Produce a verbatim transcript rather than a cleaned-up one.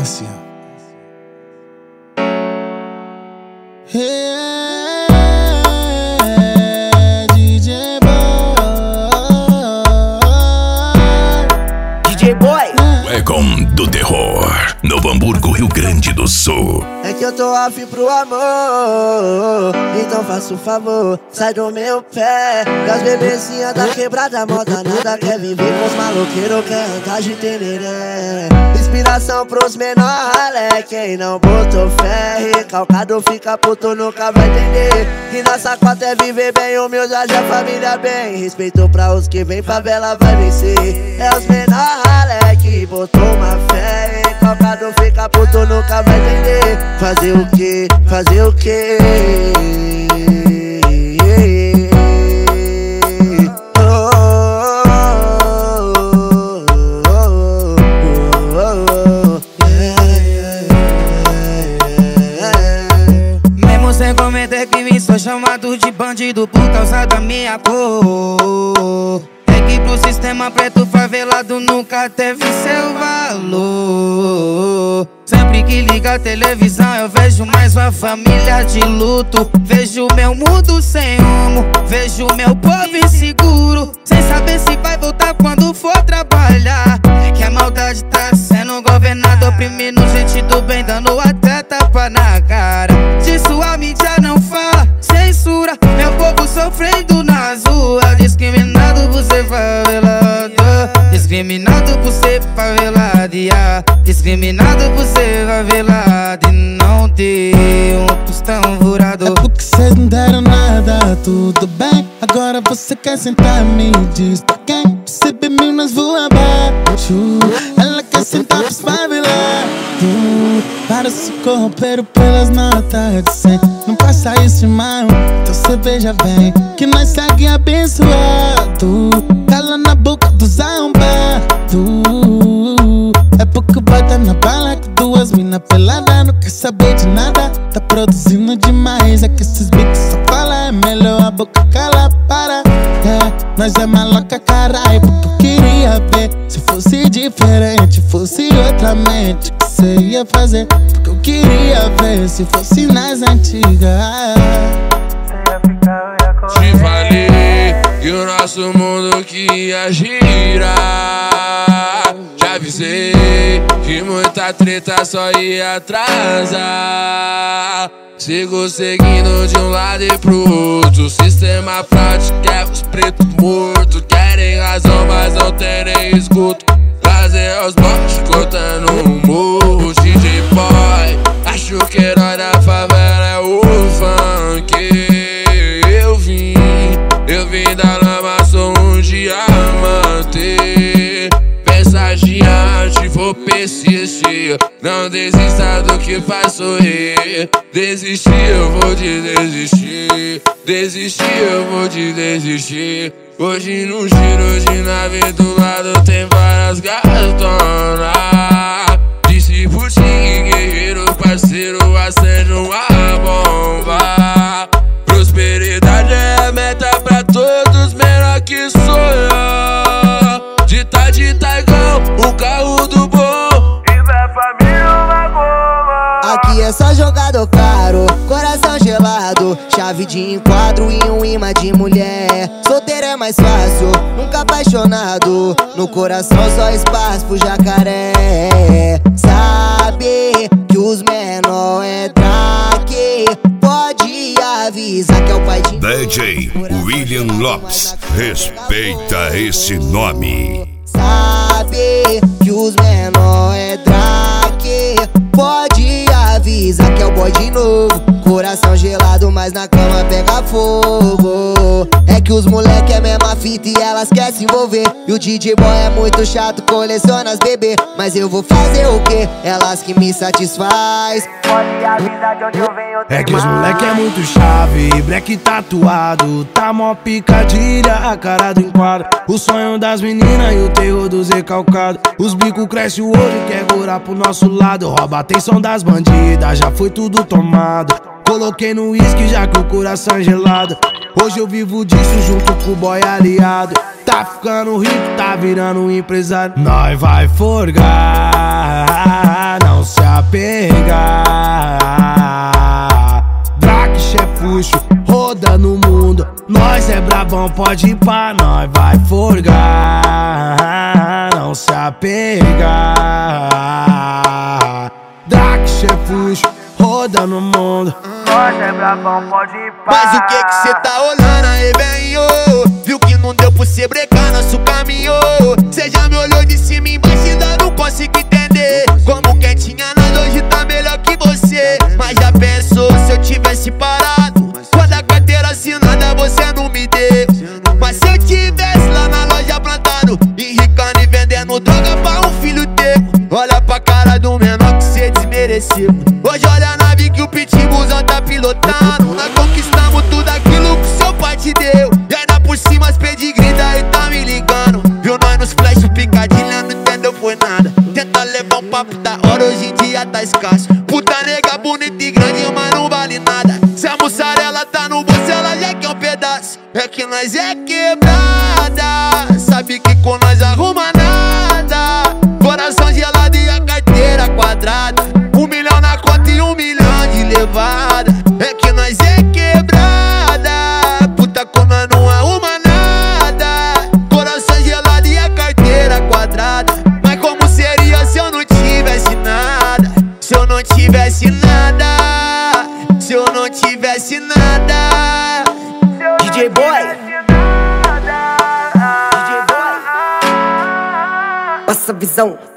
assim, ó. Yeah, D J Boy. D J Boy. Welcome do terror, Novo Hamburgo, Rio Grande do Sul. É que eu tô afim pro amor, então faça um favor, sai do meu pé. Das bebezinhas da quebrada, moda nada, quer viver com os maloqueiros, quer andar de tereré. Inspiração pros menor ralé, quem não botou fé, recalcado fica puto, nunca vai entender. Que nossa cota é viver bem, humildade, a família bem. Respeito pra os que vem, favela vai vencer. É os menor ralé que botou uma fé, recalcado fica puto, nunca vai entender. Fazer o que? Fazer o que? Mesmo sem cometer crime, sou chamado de bandido por causa da minha cor. É que pro sistema preto favelado nunca teve seu valor. Sempre que liga a televisão eu vejo mais uma família de luto. Vejo meu mundo sem rumo, vejo meu povo inseguro, sem saber se vai voltar quando for trabalhar. É que a maldade tá sendo governada, oprimindo gente do bem, dando até tapa na cara. Disso a mídia não fala, censura meu povo sofrendo nas ruas. Discriminado por ser favelado, discriminado por ser favelado, yeah. Discriminado por ser favelado e não ter um tostão furado. É porque cês não deram nada, tudo bem. Agora você quer sentar, me diz pra quem? Você bebeu nas voa abaixo, ela quer sentar pros favelados. Para se corromper pelas notas de cem. Não passa isso, irmão, então cê veja bem que nós segue abençoado. Cala na boca dos arrombados. É porque bota na bala que duas mina pelada não quer saber de nada. Tá produzindo demais, é que esses bicos só fala. É melhor a boca cala, para. É, nós é maloca, caralho, porque eu queria ver. Se fosse diferente, fosse outra mente, que cê ia fazer? Porque eu queria ver, se fosse nas antigas. Te falei que o nosso mundo que ia girar. Já avisei que muita treta só ia atrasar. Sigo seguindo de um lado e pro outro. O sistema fraude quer os pretos mortos. Querem razão, mas não tem nem escuto. Fazer os bots cortando um morro. D J Boy, acho que herói da favela é o funk. Eu vim, eu vim da lama, sou um diamante. Pensagiante, vou persistir. Não desista do que faz sorrir. Desistir, eu vou te desistir. Desistir, eu vou te desistir. Hoje no giro de nave do lado tem várias gatonas. Disse por ti que guerreiro, parceiro, acende uma bomba. Prosperidade é a meta pra todos, menor que sonha. De tá de tá igual o carro do bom. E vai família uma goma. Aqui é só jogador caro, coração gelado, chave de enquadro e um imã de mulher. Solteiro é mais fácil, nunca apaixonado. No coração só espaço pro jacaré. Sabe que os menor é traque, pode avisar que é o pai de D J William Lopes, respeita esse nome. Sabe que os menor é traque, pode avisar que é o boy de novo. Coração gelado, mas na cama pega fogo. É que os moleque é mesma fita e elas querem se envolver. E o D J Boy é muito chato, coleciona as bebê. Mas eu vou fazer o quê? Elas que me satisfaz. Pode avisar de onde eu venho. É que os moleque é muito chave, black tatuado, tá mó picadilha, a cara do enquadro. O sonho das meninas e o terror dos recalcados. Os bicos crescem o olho e quer gorar pro nosso lado. Rouba a atenção das bandidas, já foi tudo tomado. Coloquei no uísque já que o coração é gelado. Hoje eu vivo disso junto com o boy aliado. Tá ficando rico, tá virando um empresário. Nós vai forgar, não se apegar. Drake, chefuxo, roda no mundo. Nós é brabão, pode ir pra nós, vai forgar. Não se apegar. Drake, chefuxo, roda no mundo. Nós é brabão, pode ir pra. Mas o que que cê tá olhando aí, velho? Viu que não deu pra cê brecar nosso caminho. Cê já me olhou de cima e embaixo e ainda não consigo entender como quem tinha nada hoje tá melhor que você. Mas já pensou se eu tivesse parado? Quando a carteira assinada você não me deu. Mas se eu tivesse lá na loja plantado, enricando e vendendo droga pra um filho teu. Olha pra cara do menor que cê desmereceu. Hoje olha a nave que o pitbullzão tá pilotando. Nós conquistamos tudo aquilo que seu pai te deu. E ainda por cima as pedigree daí tá me ligando. Viu nós nos flash picadilha, não entendeu foi nada. Tenta levar um papo da hora, hoje em dia tá escasso. Puta nega bonita e grande, mas não vale nada. Se a mussarela tá no bolso, ela já quer um pedaço. É que nós é quebrada, sabe que com nós arruma nada. Coração gelado e a carteira quadrada. Um milhão na conta e um milhão de levada. É que nós é quebrada, puta com nós não arruma nada. Coração gelado e a carteira quadrada. Mas como seria se eu não tivesse nada? Se eu não tivesse nada, se eu não tivesse nada. D J Boy, D J Boy, passa a visão.